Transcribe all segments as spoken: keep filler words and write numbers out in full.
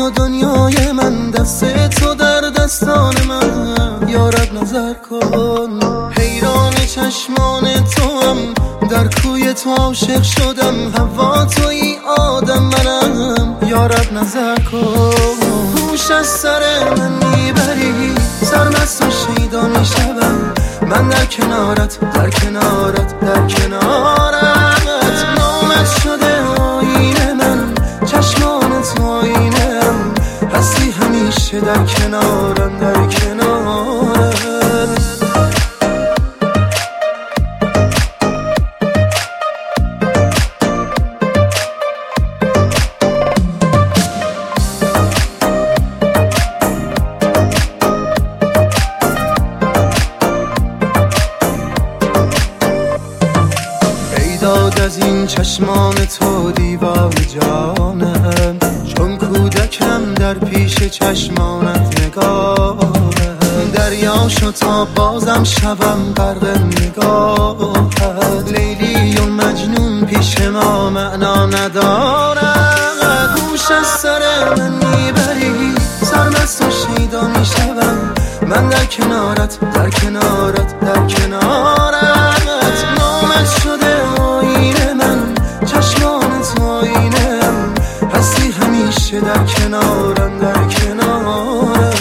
و دنیای من، دست تو در دستان من. یارب نظر کن، حیران چشمان تو هم، در کوی تو عاشق شدم. هوا توی آدم منم، یارب نظر کن. هوش از سر من میبری، سرمست و شیدا میشم من در کنارت، در کنارت، در کنارت. نامت شده آینه من، چشمانت آینم، هستی همیشه در کنارم، در کنارم. داد از این چشمان تو دیوار جانم، چون کودکم در پیش چشمانت نگاهم. دریا شد تا بازم شبم غرق نگاهت، لیلی و مجنون پیش ما معنا ندارد. گوش از سر من میبری، سرمست و شیدا میشم من در کنارت، در کنارت، در کنارت. نامت شده آینه من، چشمانت آینم، هستی همیشه در کنارم، در کنارم.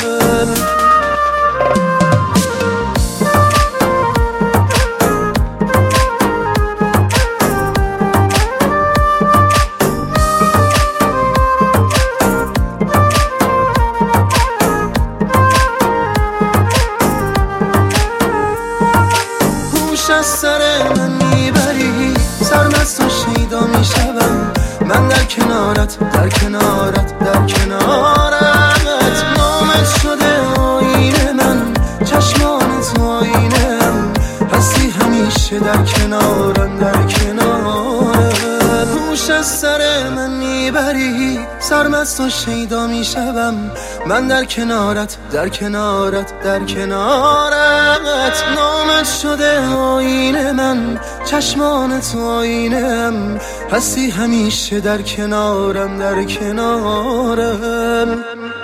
از سر من میبری، سرمست و شیدا میشم من در کنارت، در کنارت، در کنارت. نامت شده آینه من، چشمانت آینم، هستی همیشه در کنارم، در کنارم. هوش از سر من میبری، سرمست و شیدا میشم من در کنارت، در کنارت، در کنارت. نامت شده آینه من، چشمانت آینم، هستی همیشه در کنارم، در کنارم.